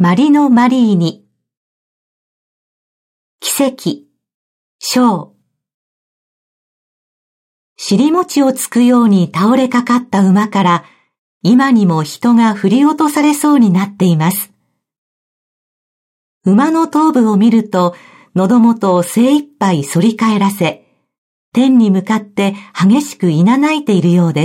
マリノ・マリーニ。奇跡、賞。尻餅をつくように倒れかかった馬から、今にも人が振り落とされそうになっています。馬の頭部を見ると、喉元を精一杯反り返らせ、天に向かって激しくいなないているようです。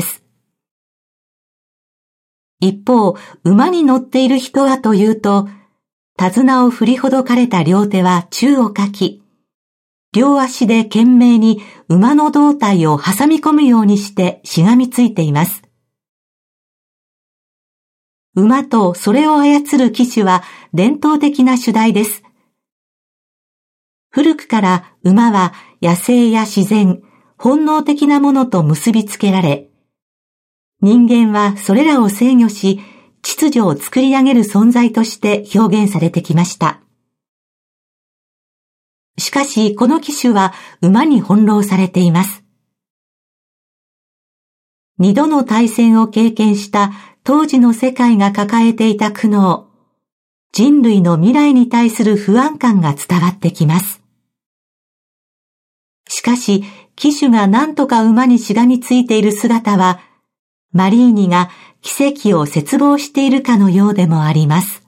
一方、馬に乗っている人はというと、手綱を振りほどかれた両手は宙をかき、両足で懸命に馬の胴体を挟み込むようにしてしがみついています。馬とそれを操る騎手は伝統的な主題です。古くから馬は野生や自然、本能的なものと結びつけられ、人間はそれらを制御し、秩序を作り上げる存在として表現されてきました。しかし、この騎手は馬に翻弄されています。二度の大戦を経験した当時の世界が抱えていた苦悩、人類の未来に対する不安感が伝わってきます。しかし、騎手が何とか馬にしがみついている姿は、マリーニが奇跡を切望しているかのようでもあります。